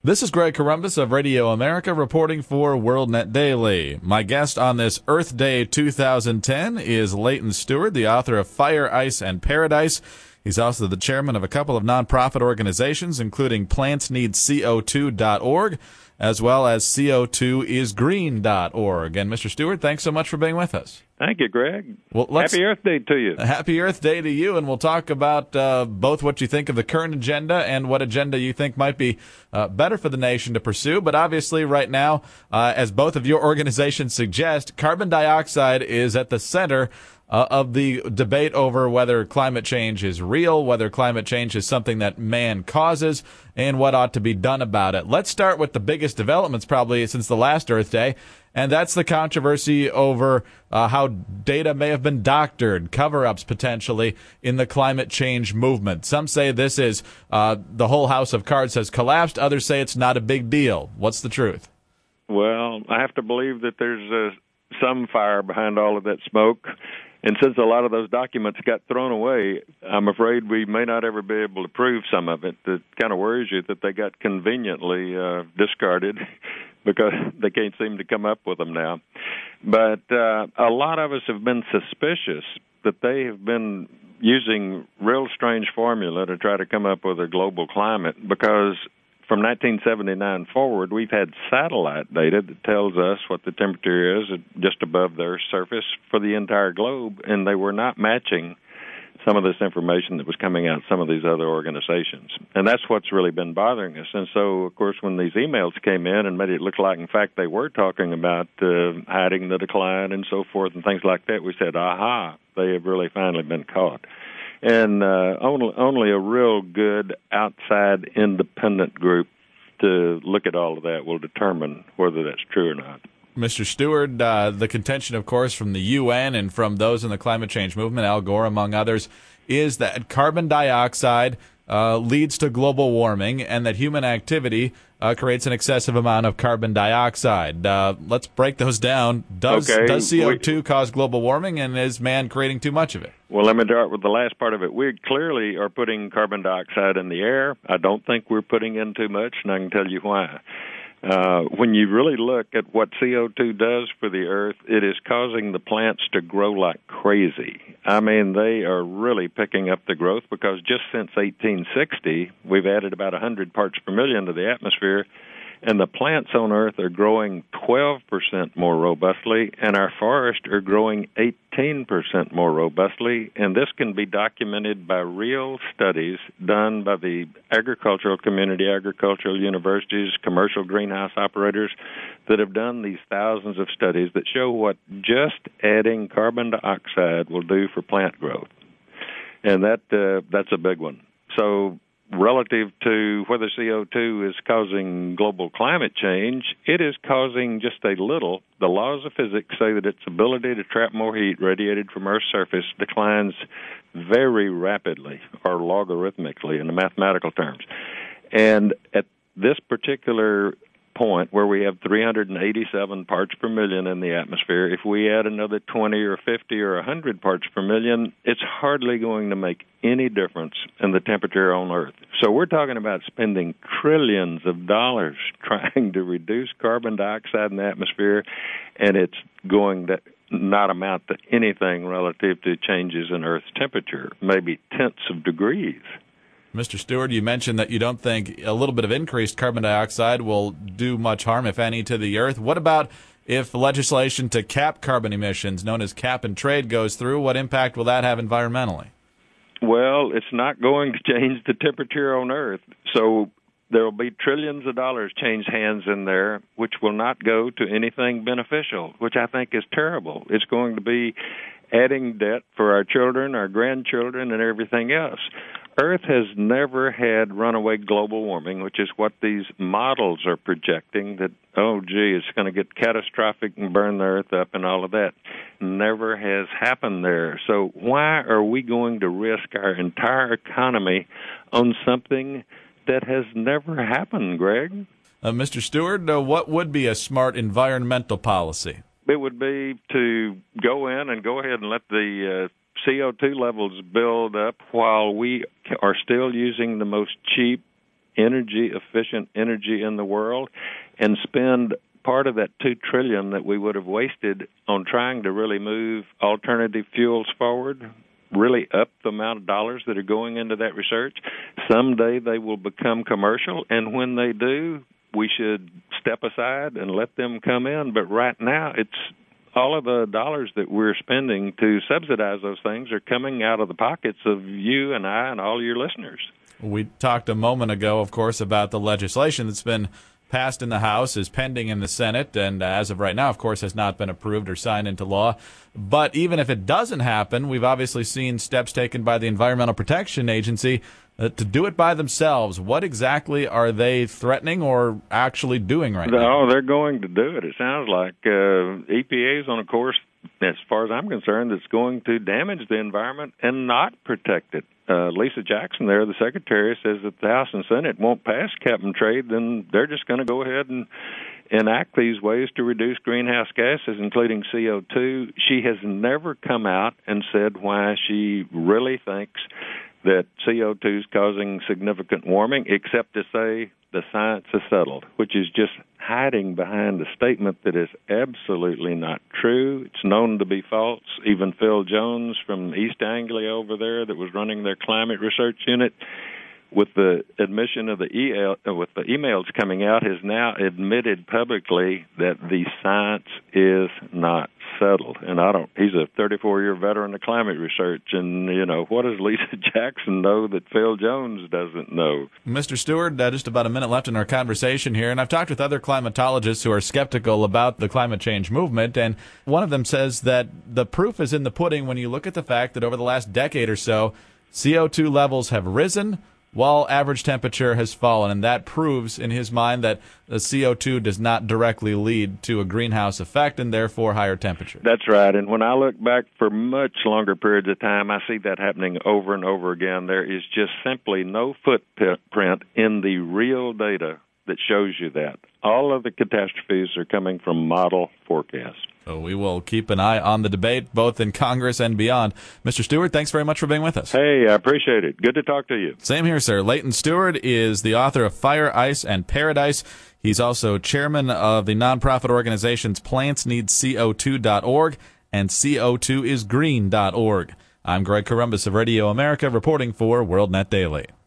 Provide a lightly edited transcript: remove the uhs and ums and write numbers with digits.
This is Greg Corombos of Radio America reporting for WorldNet Daily. My guest on this Earth Day 2010 is Leighton Stewart, the author of Fire, Ice, and Paradise. He's also the chairman of a couple of nonprofit organizations, including PlantsNeedCO2.org, as well as CO2isgreen.org. And Mr. Stewart, thanks so much for being with us. Thank you, Greg. Well, Happy Earth Day to you. Happy Earth Day to you, and we'll talk about both what you think of the current agenda and what agenda you think might be better for the nation to pursue. But obviously right now, as both of your organizations suggest, carbon dioxide is at the center of the debate over whether climate change is real, whether climate change is something that man causes, and what ought to be done about it. Let's start with the biggest developments probably since the last Earth Day, and that's the controversy over how data may have been doctored, cover-ups potentially in the climate change movement. Some say this is the whole house of cards has collapsed. Others say it's not a big deal. What's the truth? Well, I have to believe that there's some fire behind all of that smoke. And since a lot of those documents got thrown away, I'm afraid we may not ever be able to prove some of it. It kind of worries you that they got conveniently discarded because they can't seem to come up with them now. But a lot of us have been suspicious that they have been using real strange formula to try to come up with a global climate because from 1979 forward, we've had satellite data that tells us what the temperature is just above the Earth's surface for the entire globe, and they were not matching some of this information that was coming out some of these other organizations. And that's what's really been bothering us. And so, of course, when these emails came in and made it look like, in fact, they were talking about hiding the decline and so forth and things like that, we said, aha, they have really finally been caught. And only a real good outside independent group to look at all of that will determine whether that's true or not. Mr. Stewart, the contention, of course, from the UN and from those in the climate change movement, Al Gore among others, is that carbon dioxide leads to global warming and that human activity creates an excessive amount of carbon dioxide. Let's break those down. Does CO2 cause global warming, and is man creating too much of it? Well, let me start with the last part of it. We clearly are putting carbon dioxide in the air. I don't think we're putting in too much, and I can tell you why. When you really look at what CO2 does for the Earth, it is causing the plants to grow like crazy. I mean, they are really picking up the growth because just since 1860, we've added about 100 parts per million to the atmosphere, and the plants on Earth are growing 12% more robustly, and our forests are growing 18% more robustly, and this can be documented by real studies done by the agricultural community, agricultural universities, commercial greenhouse operators that have done these thousands of studies that show what just adding carbon dioxide will do for plant growth. And that's a big one. So relative to whether CO2 is causing global climate change, it is causing just a little. The laws of physics say that its ability to trap more heat radiated from Earth's surface declines very rapidly, or logarithmically in the mathematical terms. And at this particular point where we have 387 parts per million in the atmosphere, if we add another 20 or 50 or 100 parts per million, it's hardly going to make any difference in the temperature on Earth. So we're talking about spending trillions of dollars trying to reduce carbon dioxide in the atmosphere, and it's going to not amount to anything relative to changes in Earth's temperature, maybe tenths of degrees. Mr. Stewart, you mentioned that you don't think a little bit of increased carbon dioxide will do much harm, if any, to the Earth. What about if legislation to cap carbon emissions, known as cap and trade, goes through? What impact will that have environmentally? Well, it's not going to change the temperature on Earth. So there will be trillions of dollars change hands in there, which will not go to anything beneficial, which I think is terrible. It's going to be adding debt for our children, our grandchildren, and everything else. Earth has never had runaway global warming, which is what these models are projecting, that, oh, gee, it's going to get catastrophic and burn the Earth up and all of that. Never has happened there. So why are we going to risk our entire economy on something that has never happened, Greg? Mr. Stewart, what would be a smart environmental policy? It would be to go in and go ahead and let the CO2 levels build up while we are still using the most cheap, energy efficient energy in the world and spend part of that $2 trillion that we would have wasted on trying to really move alternative fuels forward, really up the amount of dollars that are going into that research. Someday they will become commercial, and when they do, we should step aside and let them come in. But right now, it's all of the dollars that we're spending to subsidize those things are coming out of the pockets of you and I and all your listeners. We talked a moment ago, of course, about the legislation that's been passed in the House, is pending in the Senate, and as of right now, of course, has not been approved or signed into law. But even if it doesn't happen, we've obviously seen steps taken by the Environmental Protection Agency to do it by themselves. What exactly are they threatening or actually doing right now? Oh, they're going to do it. It sounds like EPA is on a course, as far as I'm concerned, that's going to damage the environment and not protect it. Lisa Jackson there, the secretary, says that the House and Senate won't pass cap-and-trade, then they're just going to go ahead and enact these ways to reduce greenhouse gases, including CO2. She has never come out and said why she really thinks that CO2 is causing significant warming, except to say the science is settled, which is just hiding behind a statement that is absolutely not true. It's known to be false. Even Phil Jones from East Anglia over there that was running their climate research unit, with the admission of the emails coming out, has now admitted publicly that the science is not settled. And he's a 34-year veteran of climate research, and, what does Lisa Jackson know that Phil Jones doesn't know? Mr. Stewart, just about a minute left in our conversation here, and I've talked with other climatologists who are skeptical about the climate change movement, and one of them says that the proof is in the pudding when you look at the fact that over the last decade or so, CO2 levels have risen while average temperature has fallen, and that proves in his mind that the CO2 does not directly lead to a greenhouse effect and therefore higher temperature. That's right, and when I look back for much longer periods of time, I see that happening over and over again. There is just simply no footprint in the real data that shows you that. All of the catastrophes are coming from model forecasts. So we will keep an eye on the debate, both in Congress and beyond. Mr. Stewart, thanks very much for being with us. Hey, I appreciate it. Good to talk to you. Same here, sir. Leighton Stewart is the author of Fire, Ice, and Paradise. He's also chairman of the nonprofit organizations PlantsNeedCO2.org and CO2isgreen.org. I'm Greg Corombos of Radio America, reporting for WorldNet Daily.